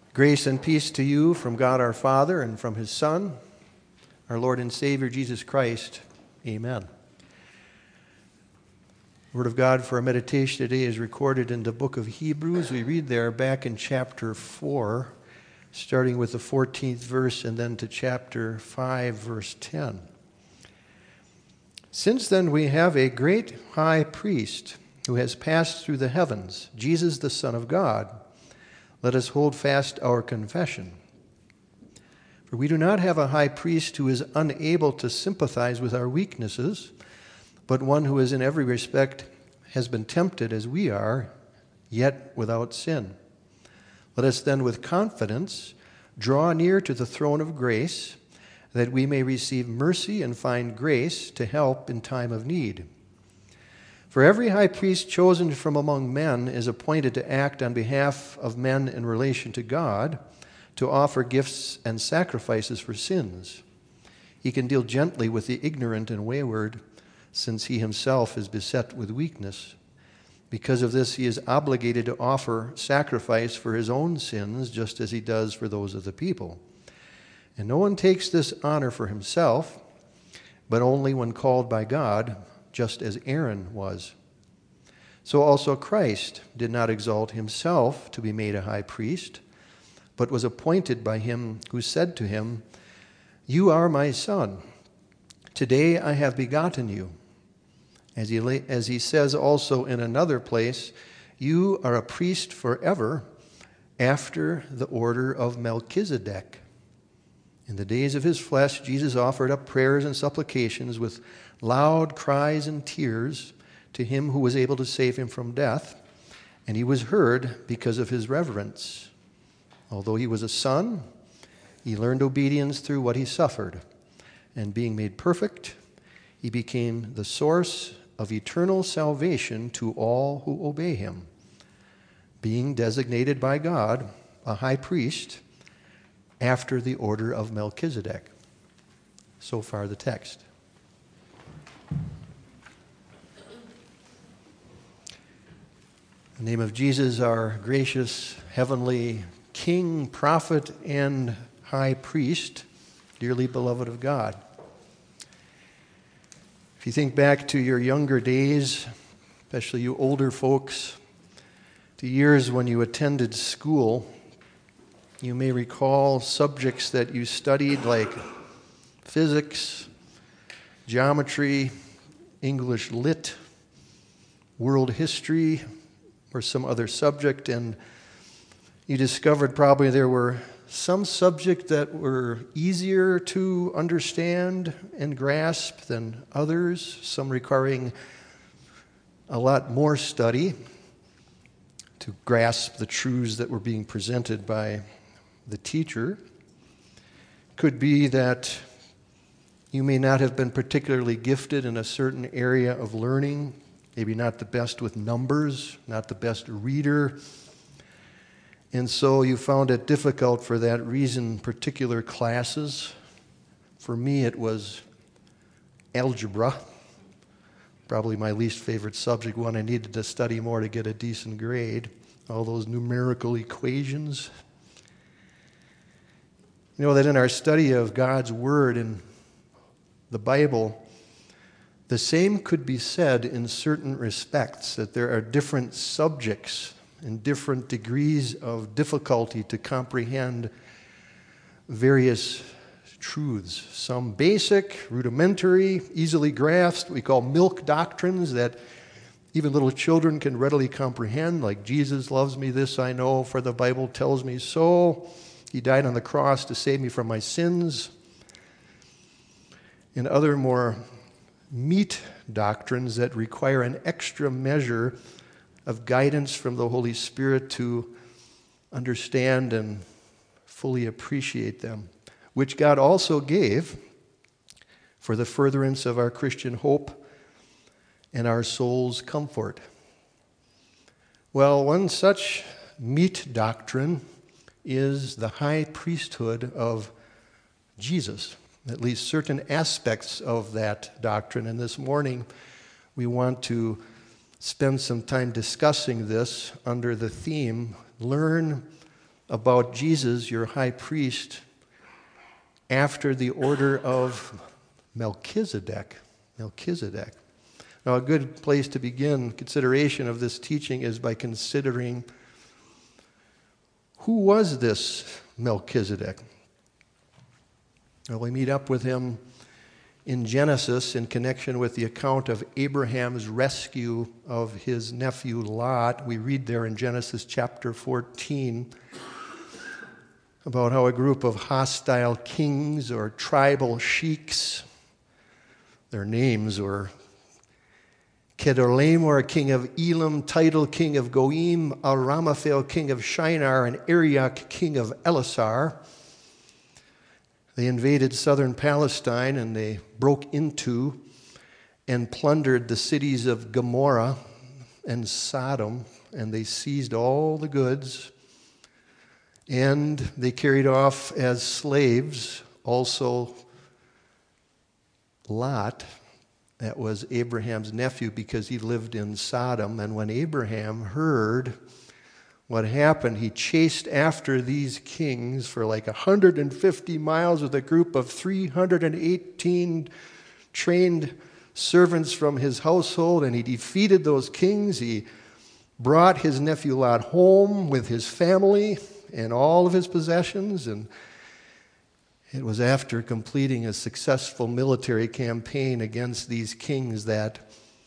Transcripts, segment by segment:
Grace and peace to you from God our Father and from his Son, our Lord and Savior, Jesus Christ. Amen. The Word of God for our meditation today is recorded in the book of Hebrews. We read there back in chapter 4, starting with the 14th verse and then to chapter 5, verse 10. Since then we have a great high priest who has passed through the heavens, Jesus the Son of God. Let us hold fast our confession. For we do not have a high priest who is unable to sympathize with our weaknesses, but one who is in every respect has been tempted as we are, yet without sin. Let us then with confidence draw near to the throne of grace, that we may receive mercy and find grace to help in time of need. For every high priest chosen from among men is appointed to act on behalf of men in relation to God, to offer gifts and sacrifices for sins. He can deal gently with the ignorant and wayward, since he himself is beset with weakness. Because of this, he is obligated to offer sacrifice for his own sins, just as he does for those of the people. And no one takes this honor for himself, but only when called by God, just as Aaron was. So also Christ did not exalt himself to be made a high priest, but was appointed by him who said to him, "You are my son. Today I have begotten you." As he says also in another place, "You are a priest forever, after the order of Melchizedek." In the days of his flesh, Jesus offered up prayers and supplications with loud cries and tears to him who was able to save him from death, and he was heard because of his reverence. Although he was a son, he learned obedience through what he suffered, and being made perfect, he became the source of eternal salvation to all who obey him, being designated by God a high priest after the order of Melchizedek. So far the text. In the name of Jesus, our gracious heavenly King, prophet, and high priest, dearly beloved of God. If you think back to your younger days, especially you older folks, to years when you attended school, you may recall subjects that you studied like physics, geometry, English lit, world history, or some other subject, and you discovered probably there were some subjects that were easier to understand and grasp than others, some requiring a lot more study to grasp the truths that were being presented by the teacher. Could be that you may not have been particularly gifted in a certain area of learning, maybe not the best with numbers, not the best reader, and so you found it difficult for that reason particular classes. For me, it was algebra, probably my least favorite subject, one I needed to study more to get a decent grade, all those numerical equations. You know that in our study of God's Word in the Bible, the same could be said in certain respects, that there are different subjects and different degrees of difficulty to comprehend various truths. Some basic, rudimentary, easily grasped, we call milk doctrines that even little children can readily comprehend, like Jesus loves me, this I know, for the Bible tells me so. He died on the cross to save me from my sins. And other more meat doctrines that require an extra measure of guidance from the Holy Spirit to understand and fully appreciate them, which God also gave for the furtherance of our Christian hope and our soul's comfort. Well, one such meat doctrine is the high priesthood of Jesus, at least certain aspects of that doctrine. And this morning, we want to spend some time discussing this under the theme, Learn about Jesus, your high priest, after the order of Melchizedek. Melchizedek. Now, a good place to begin consideration of this teaching is by considering who was this Melchizedek? Well, we meet up with him in Genesis in connection with the account of Abraham's rescue of his nephew Lot. We read there in Genesis chapter 14 about how a group of hostile kings or tribal sheiks, their names were Kedorlaomer, king of Elam, Tidal, king of Goim, Al-Ramaphel, king of Shinar, and Arioch, king of Elasar. They invaded southern Palestine and they broke into and plundered the cities of Gomorrah and Sodom, and they seized all the goods, and they carried off as slaves also Lot. That was Abraham's nephew because he lived in Sodom. And when Abraham heard what happened, he chased after these kings for like 150 miles with a group of 318 trained servants from his household, and he defeated those kings. He brought his nephew Lot home with his family and all of his possessions, and it was after completing a successful military campaign against these kings that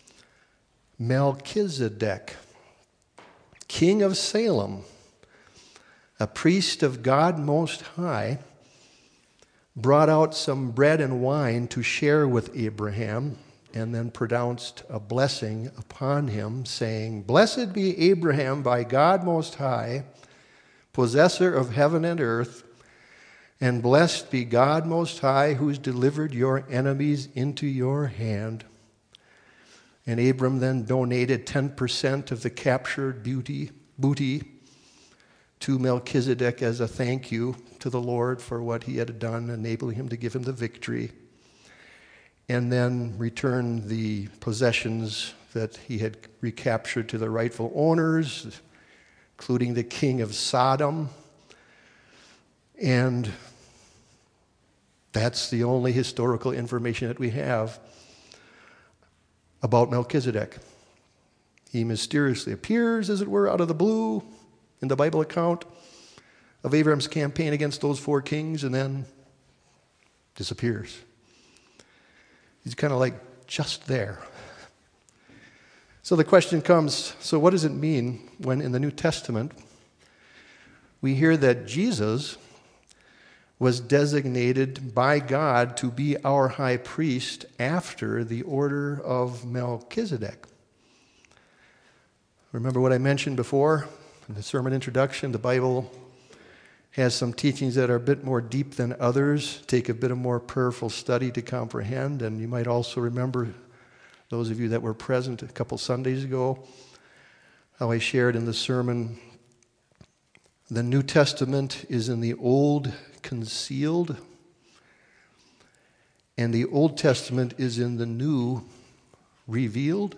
Melchizedek, king of Salem, a priest of God Most High, brought out some bread and wine to share with Abraham, and then pronounced a blessing upon him, saying, "Blessed be Abraham by God Most High, possessor of heaven and earth, and blessed be God Most High, who's delivered your enemies into your hand." And Abram then donated 10% of the captured booty to Melchizedek as a thank you to the Lord for what he had done, enabling him to give him the victory, and then returned the possessions that he had recaptured to the rightful owners, including the king of Sodom. And that's the only historical information that we have about Melchizedek. He mysteriously appears, as it were, out of the blue in the Bible account of Abraham's campaign against those four kings, and then disappears. He's kind of like just there. So the question comes, so what does it mean when in the New Testament we hear that Jesus was designated by God to be our high priest after the order of Melchizedek? Remember what I mentioned before in the sermon introduction? The Bible has some teachings that are a bit more deep than others, take a bit of more prayerful study to comprehend. And you might also remember, those of you that were present a couple Sundays ago, how I shared in the sermon, the New Testament is in the Old concealed, and the Old Testament is in the New revealed.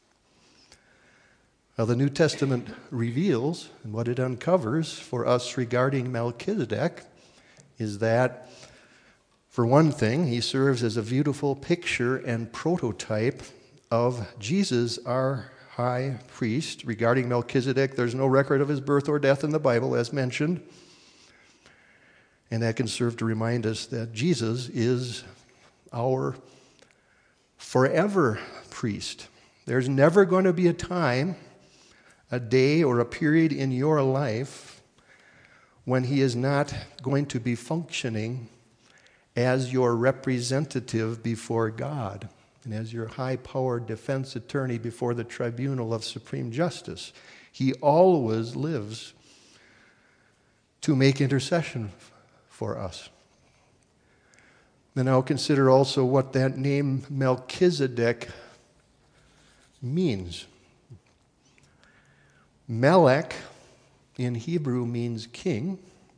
Now, the New Testament reveals, and what it uncovers for us regarding Melchizedek is that, for one thing, he serves as a beautiful picture and prototype of Jesus, our high priest. Regarding Melchizedek, there's no record of his birth or death in the Bible, as mentioned. And that can serve to remind us that Jesus is our forever priest. There's never going to be a time, a day, or a period in your life when he is not going to be functioning as your representative before God and as your high-powered defense attorney before the tribunal of supreme justice. He always lives to make intercession for us. Then I'll consider also what that name Melchizedek means. Melech in Hebrew means king.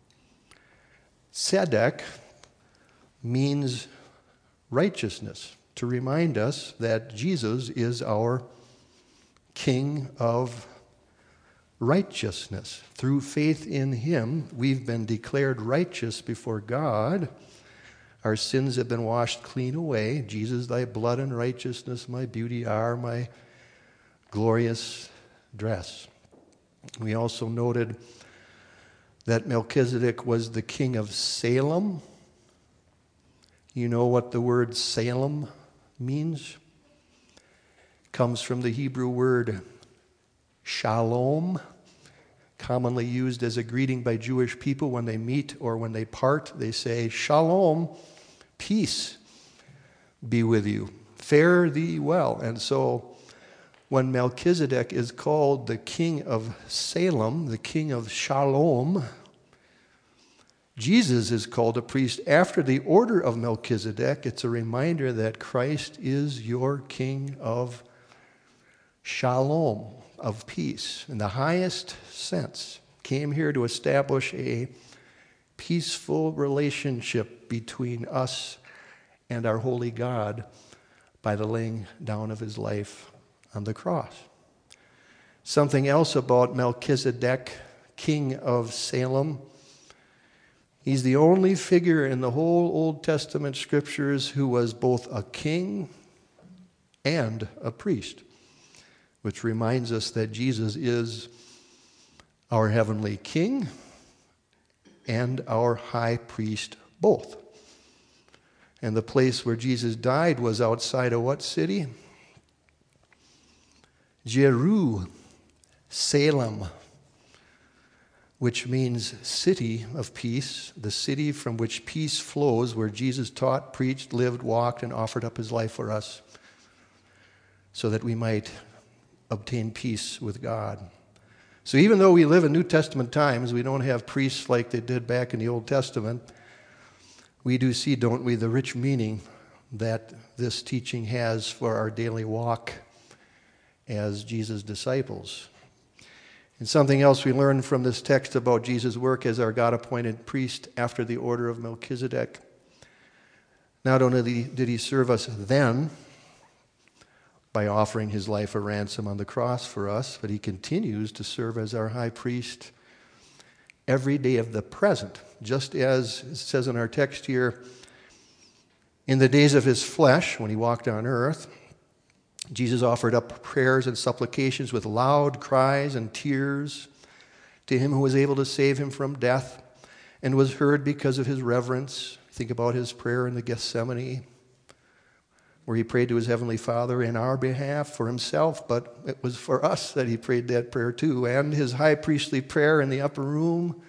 Tzedek means righteousness, to remind us that Jesus is our King of righteousness. Through faith in him, we've been declared righteous before God. Our sins have been washed clean away. Jesus, thy blood and righteousness, my beauty are, my glorious dress. We also noted that Melchizedek was the king of Salem. You know what the word Salem means? It comes from the Hebrew word shalom, commonly used as a greeting by Jewish people when they meet or when they part. They say, shalom, peace be with you, fare thee well. And so when Melchizedek is called the king of Salem, the king of Shalom, Jesus is called a priest after the order of Melchizedek. It's a reminder that Christ is your king of Shalom, of peace, in the highest sense. Came here to establish a peaceful relationship between us and our holy God by the laying down of his life on the cross. Something else about Melchizedek, king of Salem. He's the only figure in the whole Old Testament scriptures who was both a king and a priest, which reminds us that Jesus is our heavenly king and our high priest both. And the place where Jesus died was outside of what city? Jerusalem, which means city of peace, the city from which peace flows, where Jesus taught, preached, lived, walked, and offered up his life for us so that we might obtain peace with God. So even though we live in New Testament times, we don't have priests like they did back in the Old Testament, we do see, don't we, the rich meaning that this teaching has for our daily walk as Jesus' disciples. And something else we learn from this text about Jesus' work as our God-appointed priest after the order of Melchizedek. Not only did he serve us then by offering his life a ransom on the cross for us, but he continues to serve as our high priest every day of the present. Just as it says in our text here, in the days of his flesh, when he walked on earth, Jesus offered up prayers and supplications with loud cries and tears to him who was able to save him from death and was heard because of his reverence. Think about his prayer in the Gethsemane, where he prayed to his heavenly Father in our behalf for himself, but it was for us that he prayed that prayer too, and his high priestly prayer in the upper room.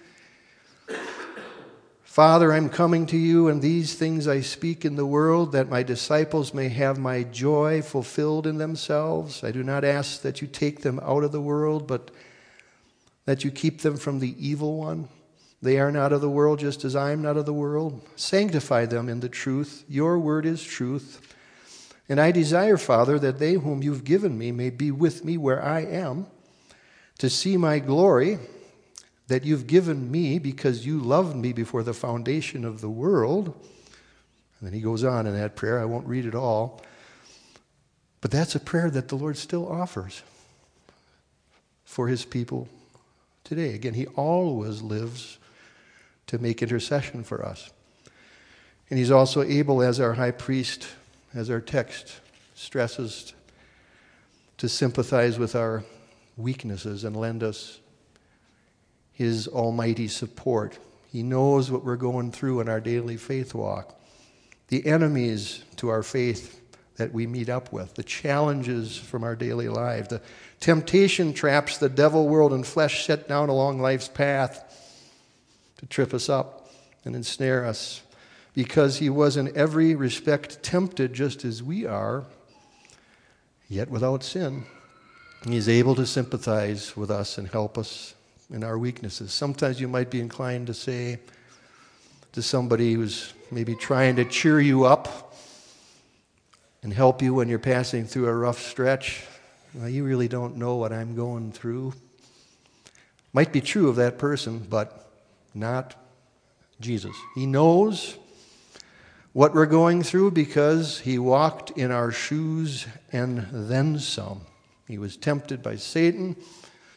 Father, I'm coming to you, and these things I speak in the world, that my disciples may have my joy fulfilled in themselves. I do not ask that you take them out of the world, but that you keep them from the evil one. They are not of the world, just as I am not of the world. Sanctify them in the truth. Your word is truth. And I desire, Father, that they whom you've given me may be with me where I am, to see my glory that you've given me because you loved me before the foundation of the world. And then he goes on in that prayer. I won't read it all. But that's a prayer that the Lord still offers for his people today. Again, he always lives to make intercession for us. And he's also able, as our high priest, as our text stresses, to sympathize with our weaknesses and lend us his almighty support. He knows what we're going through in our daily faith walk, the enemies to our faith that we meet up with, the challenges from our daily life, the temptation traps the devil, world, and flesh set down along life's path to trip us up and ensnare us. Because he was in every respect tempted just as we are, yet without sin, he is able to sympathize with us and help us in our weaknesses. Sometimes you might be inclined to say to somebody who's maybe trying to cheer you up and help you when you're passing through a rough stretch, well, you really don't know what I'm going through. Might be true of that person, but not Jesus. He knows what we're going through because he walked in our shoes and then some. He was tempted by Satan,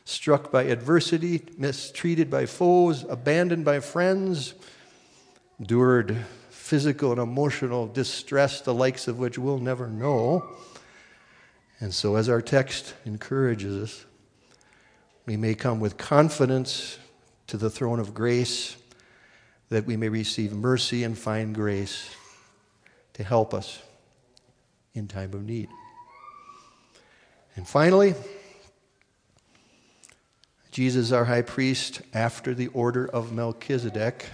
struck by adversity, mistreated by foes, abandoned by friends, endured physical and emotional distress, the likes of which we'll never know. And so, as our text encourages us, we may come with confidence to the throne of grace, that we may receive mercy and find grace to help us in time of need. And finally, Jesus, our high priest, after the order of Melchizedek,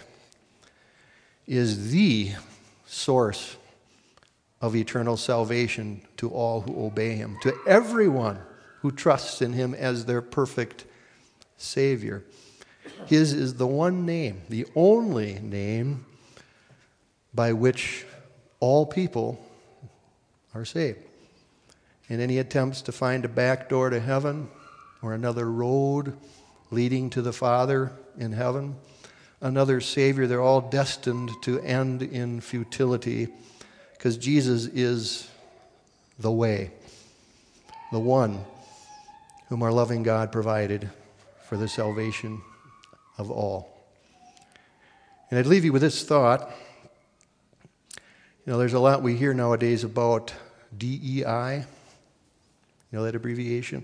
is the source of eternal salvation to all who obey him, to everyone who trusts in him as their perfect Savior. His is the one name, the only name by which all people are saved. And any attempts to find a back door to heaven or another road leading to the Father in heaven, another Savior, they're all destined to end in futility, because Jesus is the way, the one whom our loving God provided for the salvation of all. And I'd leave you with this thought. You know, there's a lot we hear nowadays about DEI. You know that abbreviation?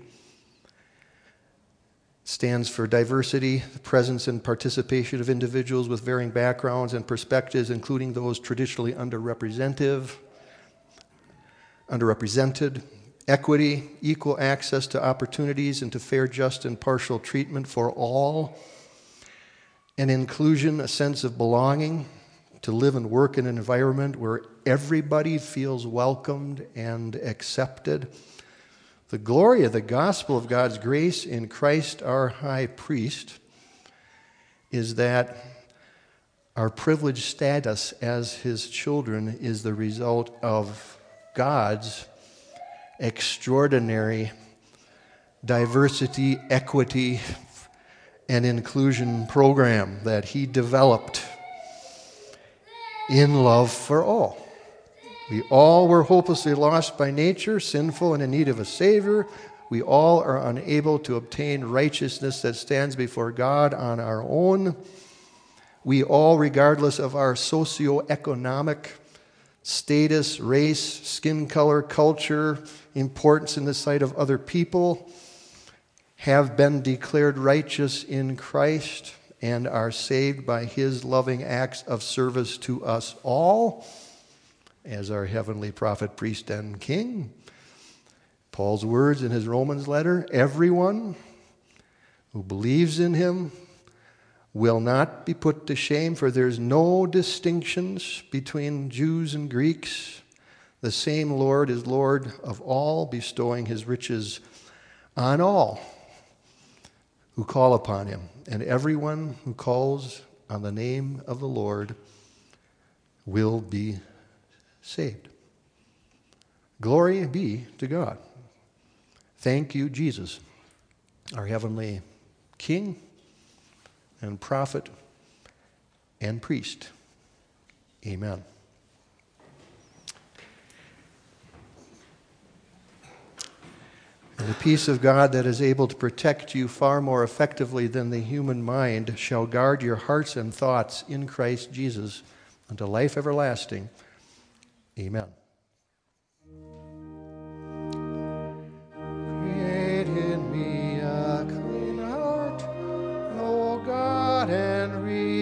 Stands for diversity, the presence and participation of individuals with varying backgrounds and perspectives, including those traditionally underrepresented, equity, equal access to opportunities and to fair, just, and partial treatment for all, and inclusion, a sense of belonging, to live and work in an environment where everybody feels welcomed and accepted. The glory of the gospel of God's grace in Christ our high priest is that our privileged status as his children is the result of God's extraordinary diversity, equity, and inclusion program that he developed in love for all. We all were hopelessly lost by nature, sinful and in need of a Savior. We all are unable to obtain righteousness that stands before God on our own. We all, regardless of our socioeconomic status, race, skin color, culture, importance in the sight of other people, have been declared righteous in Christ and are saved by his loving acts of service to us all, as our heavenly prophet, priest, and king. Paul's words in his Romans letter, everyone who believes in him will not be put to shame, for there's no distinctions between Jews and Greeks. The same Lord is Lord of all, bestowing his riches on all who call upon him. And everyone who calls on the name of the Lord will be saved. Glory be to God. Thank you, Jesus, our heavenly King and prophet and priest. Amen. And the peace of God that is able to protect you far more effectively than the human mind shall guard your hearts and thoughts in Christ Jesus unto life everlasting. Amen. Create in me a clean heart, O God, and